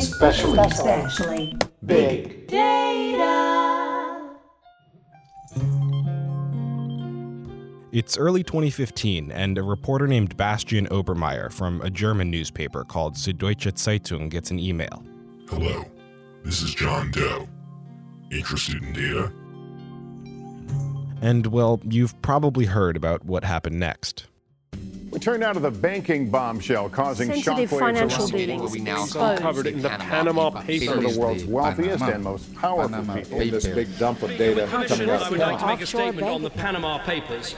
Especially big data. It's early 2015, and a reporter named Bastian Obermeier from a German newspaper called Süddeutsche Zeitung gets an email. Hello, this is John Doe. Interested in data? And, well, you've probably heard about what happened next. We turn now to the banking bombshell causing sensitive shockwaves financial around dealings the exposed. Covered in the Panama Papers. Some of the world's wealthiest and most powerful people. This big dump of data coming I out. would like to make a statement on the Panama Papers.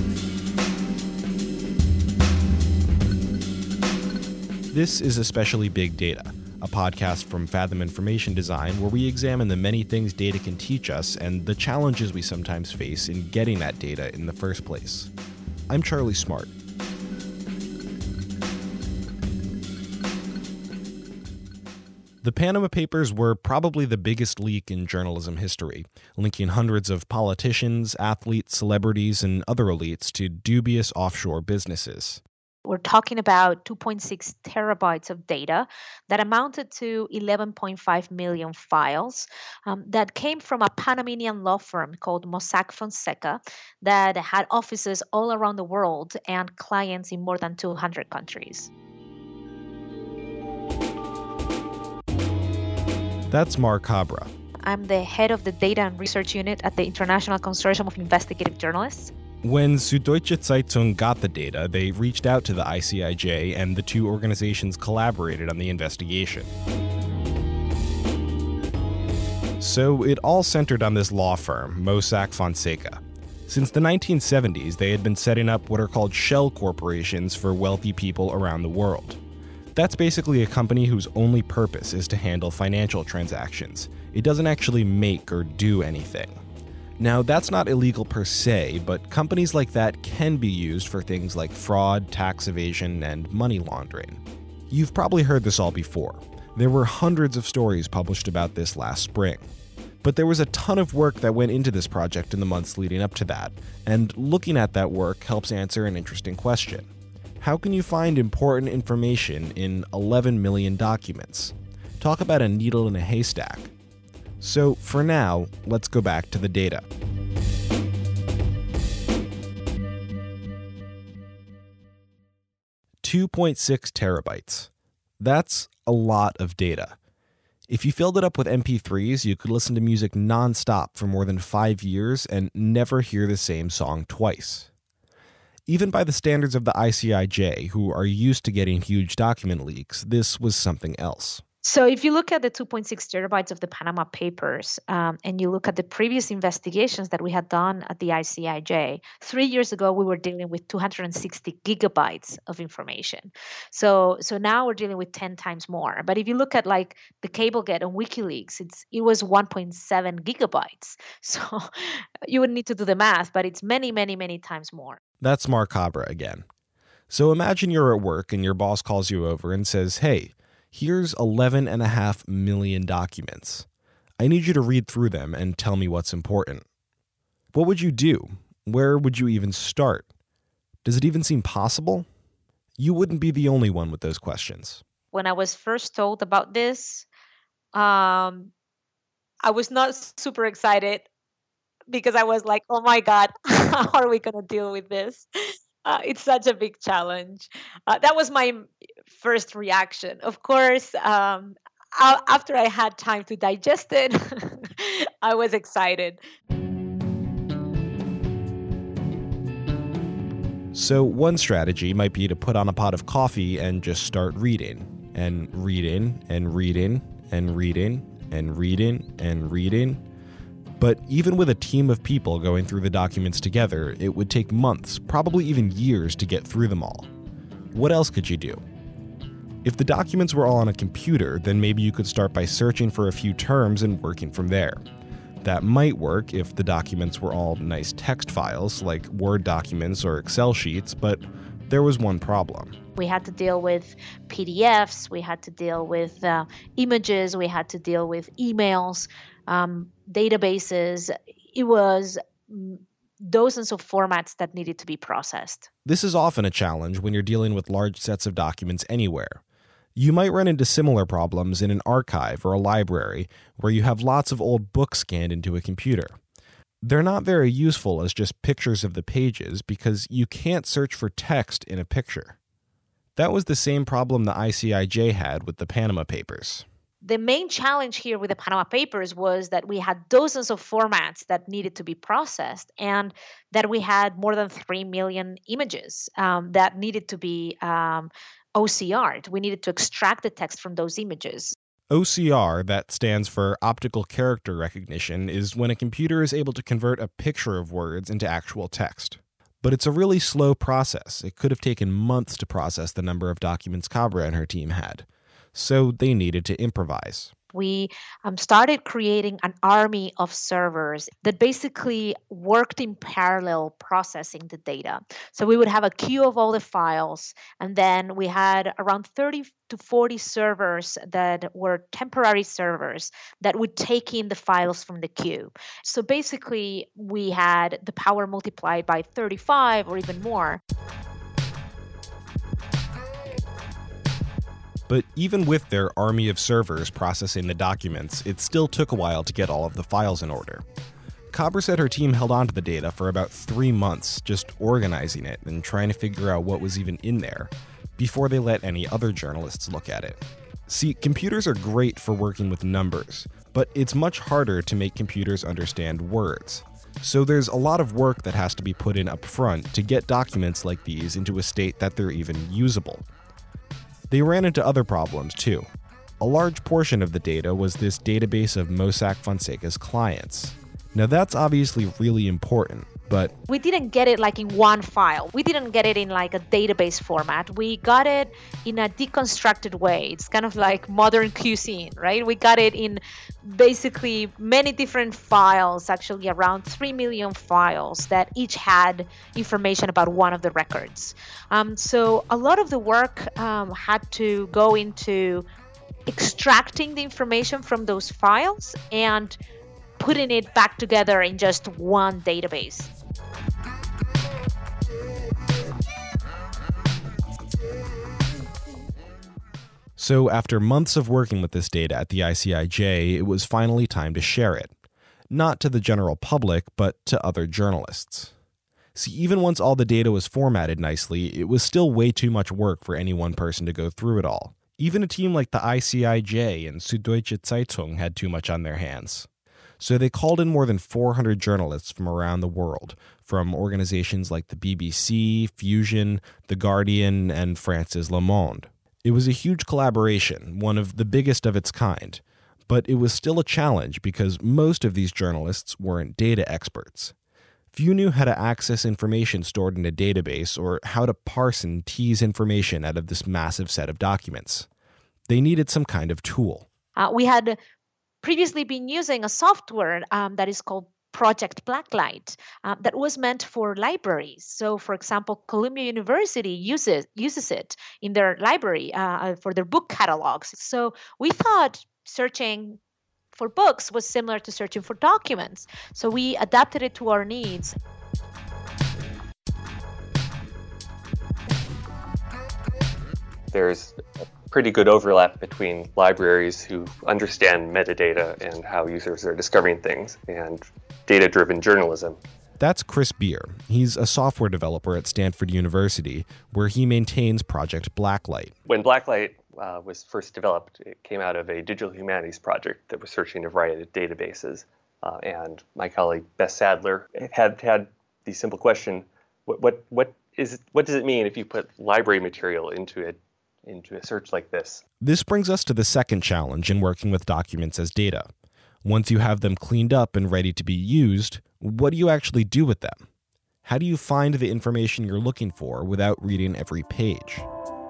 This is Especially Big Data, a podcast from Fathom Information Design where we examine the many things data can teach us and the challenges we sometimes face in getting that data in the first place. I'm Charlie Smart. The Panama Papers were probably the biggest leak in journalism history, linking hundreds of politicians, athletes, celebrities, and other elites to dubious offshore businesses. We're talking about 2.6 terabytes of data that amounted to 11.5 million files that came from a Panamanian law firm called Mossack Fonseca that had offices all around the world and clients in more than 200 countries. That's Mar Cabra. I'm the head of the Data and Research Unit at the International Consortium of Investigative Journalists. When Süddeutsche Zeitung got the data, they reached out to the ICIJ, and the two organizations collaborated on the investigation. So it all centered on this law firm, Mossack Fonseca. Since the 1970s, they had been setting up what are called shell corporations for wealthy people around the world. That's basically a company whose only purpose is to handle financial transactions. It doesn't actually make or do anything. Now, that's not illegal per se, but companies like that can be used for things like fraud, tax evasion, and money laundering. You've probably heard this all before. There were hundreds of stories published about this last spring. But there was a ton of work that went into this project in the months leading up to that, and looking at that work helps answer an interesting question. How can you find important information in 11 million documents? Talk about a needle in a haystack. So for now, let's go back to the data. .6 terabytes. That's a lot of data. If you filled it up with MP3s, you could listen to music nonstop for more than 5 years and never hear the same song twice. Even by the standards of the ICIJ, who are used to getting huge document leaks, this was something else. So if you look at the 2.6 terabytes of the Panama Papers, and you look at the previous investigations that we had done at the ICIJ, 3 years ago, we were dealing with 260 gigabytes of information. So now we're dealing with 10 times more. But if you look at like the Cablegate and WikiLeaks, it was 1.7 gigabytes. So you would need to do the math, but it's many, many, many times more. That's Mar Cabra again. So imagine you're at work and your boss calls you over and says, hey, here's 11.5 million documents. I need you to read through them and tell me what's important. What would you do? Where would you even start? Does it even seem possible? You wouldn't be the only one with those questions. When I was first told about this, I was not super excited because I was like, oh my God, how are we going to deal with this? It's such a big challenge. That was my first reaction. Of course, after I had time to digest it, I was excited. So one strategy might be to put on a pot of coffee and just start reading, and reading, and reading, and reading, and reading, and reading. But even with a team of people going through the documents together, it would take months, probably even years, to get through them all. What else could you do? If the documents were all on a computer, then maybe you could start by searching for a few terms and working from there. That might work if the documents were all nice text files, like Word documents or Excel sheets, but there was one problem. We had to deal with PDFs, we had to deal with images, we had to deal with emails, databases. It was dozens of formats that needed to be processed. This is often a challenge when you're dealing with large sets of documents anywhere. You might run into similar problems in an archive or a library where you have lots of old books scanned into a computer. They're not very useful as just pictures of the pages because you can't search for text in a picture. That was the same problem the ICIJ had with the Panama Papers. The main challenge here with the Panama Papers was that we had dozens of formats that needed to be processed, and that we had more than 3 million images that needed to be OCR'd. We needed to extract the text from those images. OCR, that stands for Optical Character Recognition, is when a computer is able to convert a picture of words into actual text. But it's a really slow process. It could have taken months to process the number of documents Cabra and her team had. So they needed to improvise. We started creating an army of servers that basically worked in parallel processing the data. So we would have a queue of all the files, and then we had around 30 to 40 servers that were temporary servers that would take in the files from the queue. So basically, we had the power multiplied by 35 or even more. But even with their army of servers processing the documents, it still took a while to get all of the files in order. Cabra said her team held on to the data for about 3 months, just organizing it and trying to figure out what was even in there, before they let any other journalists look at it. See, computers are great for working with numbers, but it's much harder to make computers understand words. So there's a lot of work that has to be put in up front to get documents like these into a state that they're even usable. They ran into other problems, too. A large portion of the data was this database of Mossack Fonseca's clients. Now, that's obviously really important, but we didn't get it like in one file. We didn't get it in like a database format. We got it in a deconstructed way. It's kind of like modern cuisine, right? We got it in basically many different files, actually around 3 million files that each had information about one of the records. So a lot of the work had to go into extracting the information from those files and putting it back together in just one database. So after months of working with this data at the ICIJ, it was finally time to share it. Not to the general public, but to other journalists. See, even once all the data was formatted nicely, it was still way too much work for any one person to go through it all. Even a team like the ICIJ and Süddeutsche Zeitung had too much on their hands. So they called in more than 400 journalists from around the world, from organizations like the BBC, Fusion, The Guardian, and France's Le Monde. It was a huge collaboration, one of the biggest of its kind, but it was still a challenge because most of these journalists weren't data experts. Few knew how to access information stored in a database or how to parse and tease information out of this massive set of documents. They needed some kind of tool. We had previously been using a software that is called Project Blacklight that was meant for libraries. So, for example, Columbia University uses it in their library for their book catalogs. So we thought searching for books was similar to searching for documents. So we adapted it to our needs. There's a pretty good overlap between libraries who understand metadata and how users are discovering things and data-driven journalism. That's Chris Beer. He's a software developer at Stanford University, where he maintains Project Blacklight. When Blacklight was first developed, it came out of a digital humanities project that was searching a variety of databases. And my colleague Beth Sadler had the simple question, what does it mean if you put library material into a search like this? This brings us to the second challenge in working with documents as data. Once you have them cleaned up and ready to be used, what do you actually do with them? How do you find the information you're looking for without reading every page?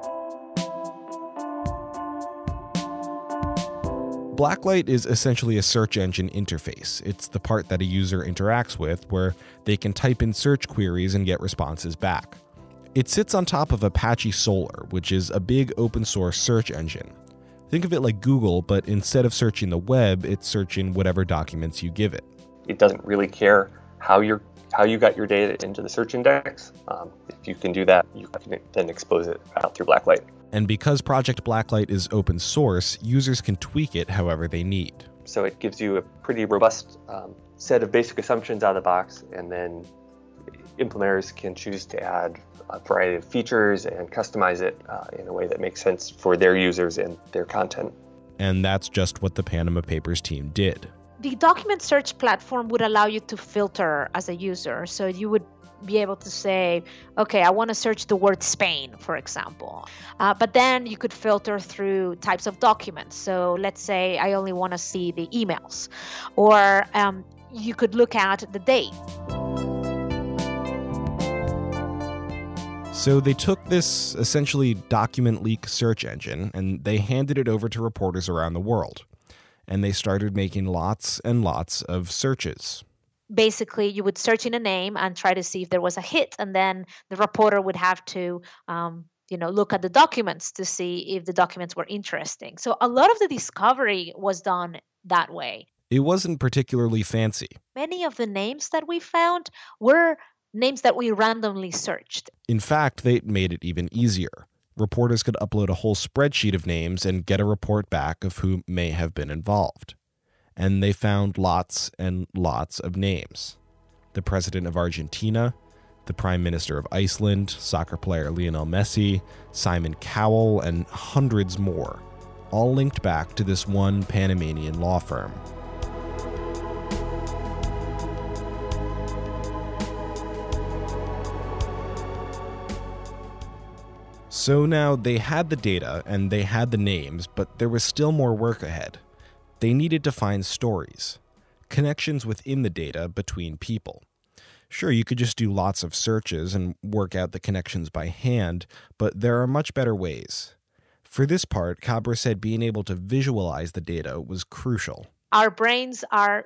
Blacklight is essentially a search engine interface. It's the part that a user interacts with, where they can type in search queries and get responses back. It sits on top of Apache Solr, which is a big open source search engine. Think of it like Google, but instead of searching the web, it's searching whatever documents you give it. It doesn't really care how you got your data into the search index. If you can do that, you can then expose it out through Blacklight. And because Project Blacklight is open source, users can tweak it however they need. So it gives you a pretty robust set of basic assumptions out of the box, and then implementers can choose to add a variety of features and customize it in a way that makes sense for their users and their content. And that's just what the Panama Papers team did. The document search platform would allow you to filter as a user. So you would be able to say, okay, I want to search the word Spain, for example. But then you could filter through types of documents. So let's say I only want to see the emails, or you could look at the date. So they took this essentially document leak search engine and they handed it over to reporters around the world. And they started making lots and lots of searches. Basically, you would search in a name and try to see if there was a hit, and then the reporter would have to look at the documents to see if the documents were interesting. So a lot of the discovery was done that way. It wasn't particularly fancy. Many of the names that we found were names that we randomly searched. In fact, they made it even easier. Reporters could upload a whole spreadsheet of names and get a report back of who may have been involved. And they found lots and lots of names. The president of Argentina, the prime minister of Iceland, soccer player Lionel Messi, Simon Cowell, and hundreds more, all linked back to this one Panamanian law firm. So now they had the data and they had the names, but there was still more work ahead. They needed to find stories, connections within the data between people. Sure, you could just do lots of searches and work out the connections by hand, but there are much better ways. For this part, Cabra said being able to visualize the data was crucial. Our brains are,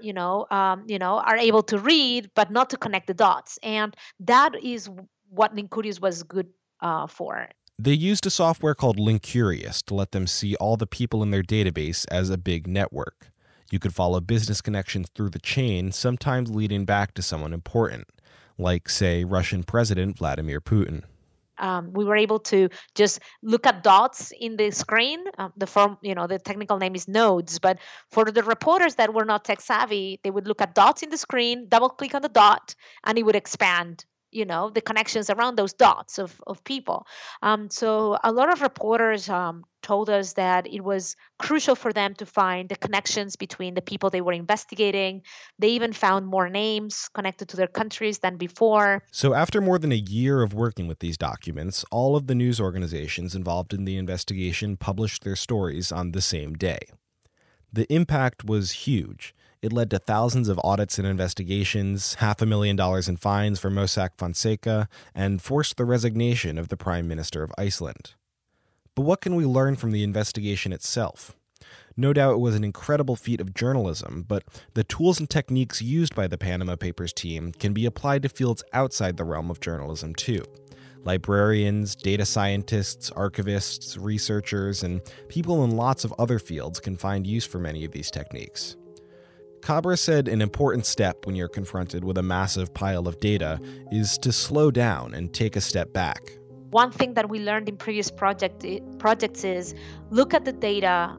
are able to read, but not to connect the dots, and that is what Linkurious was good for. They used a software called Linkurious to let them see all the people in their database as a big network. You could follow business connections through the chain, sometimes leading back to someone important, like, say, Russian President Vladimir Putin. We were able to just look at dots in the screen. The technical name is nodes, but for the reporters that were not tech savvy, they would look at dots in the screen, double click on the dot, and it would expand the connections around those dots of people. So a lot of reporters told us that it was crucial for them to find the connections between the people they were investigating. They even found more names connected to their countries than before. So after more than a year of working with these documents, all of the news organizations involved in the investigation published their stories on the same day. The impact was huge. It led to thousands of audits and investigations, $500,000 in fines for Mossack Fonseca, and forced the resignation of the Prime Minister of Iceland. But what can we learn from the investigation itself? No doubt it was an incredible feat of journalism, but the tools and techniques used by the Panama Papers team can be applied to fields outside the realm of journalism too. Librarians, data scientists, archivists, researchers, and people in lots of other fields can find use for many of these techniques. Cabra said an important step when you're confronted with a massive pile of data is to slow down and take a step back. One thing that we learned in previous projects is look at the data,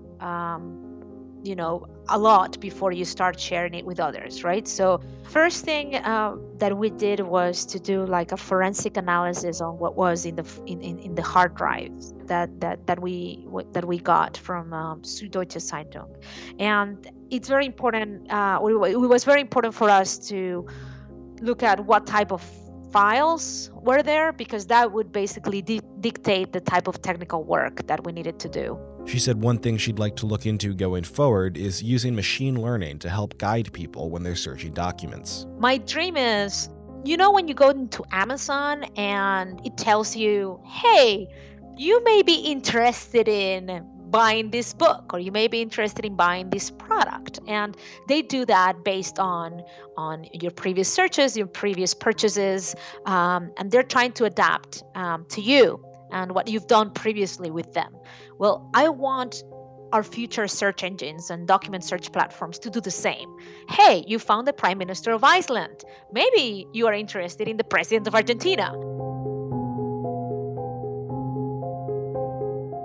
a lot before you start sharing it with others, right? So first thing that we did was to do like a forensic analysis on what was in the hard drives that we got from Süddeutsche Zeitung, and it's very important. It was very important for us to look at what type of files were there, because that would basically dictate the type of technical work that we needed to do. She said one thing she'd like to look into going forward is using machine learning to help guide people when they're searching documents. My dream is, when you go into Amazon and it tells you, hey, you may be interested in buying this book, or you may be interested in buying this product. And they do that based on your previous searches, your previous purchases, and they're trying to adapt to you and what you've done previously with them. Well, I want our future search engines and document search platforms to do the same. Hey, you found the Prime Minister of Iceland. Maybe you are interested in the President of Argentina.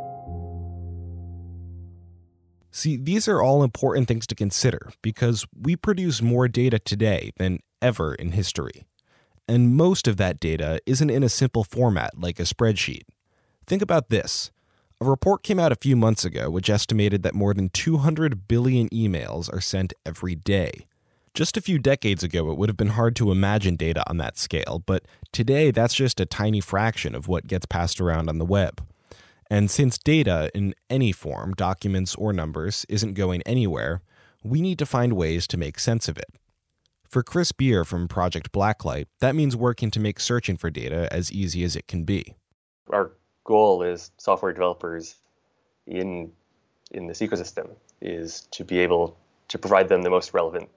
See, these are all important things to consider because we produce more data today than ever in history. And most of that data isn't in a simple format like a spreadsheet. Think about this. A report came out a few months ago which estimated that more than 200 billion emails are sent every day. Just a few decades ago, it would have been hard to imagine data on that scale, but today that's just a tiny fraction of what gets passed around on the web. And since data, in any form, documents or numbers, isn't going anywhere, we need to find ways to make sense of it. For Chris Beer from Project Blacklight, that means working to make searching for data as easy as it can be. Our goal as software developers in this ecosystem is to be able to provide them the most relevant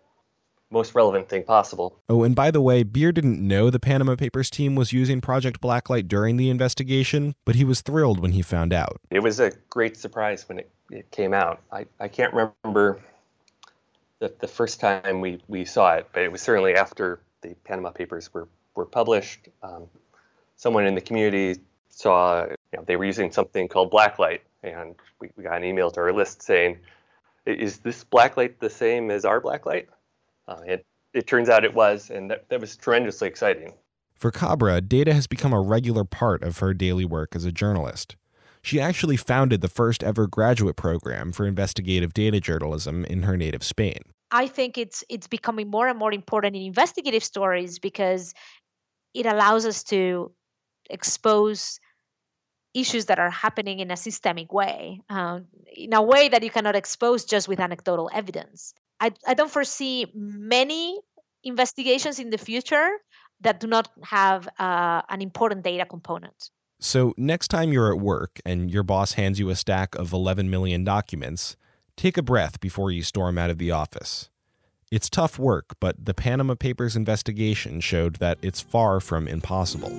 thing possible. Oh, and by the way, Beer didn't know the Panama Papers team was using Project Blacklight during the investigation, but he was thrilled when he found out. It was a great surprise when it came out. I can't remember the first time we saw it, but it was certainly after the Panama Papers were published. Someone in the community saw they were using something called Blacklight, and we got an email to our list saying, "Is this Blacklight the same as our Blacklight?" It turns out it was, and that was tremendously exciting. For Cabra, data has become a regular part of her daily work as a journalist. She actually founded the first ever graduate program for investigative data journalism in her native Spain. I think it's becoming more and more important in investigative stories because it allows us to expose issues that are happening in a systemic way, in a way that you cannot expose just with anecdotal evidence. I don't foresee many investigations in the future that do not have an important data component. So next time you're at work and your boss hands you a stack of 11 million documents, take a breath before you storm out of the office. It's tough work, but the Panama Papers investigation showed that it's far from impossible.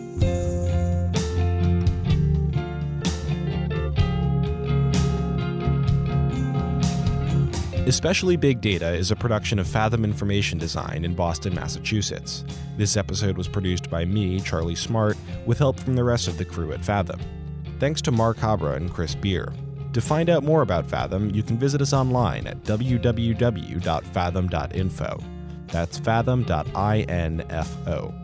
Especially Big Data is a production of Fathom Information Design in Boston, Massachusetts. This episode was produced by me, Charlie Smart, with help from the rest of the crew at Fathom. Thanks to Mark Cabra and Chris Beer. To find out more about Fathom, you can visit us online at www.fathom.info. That's fathom.info.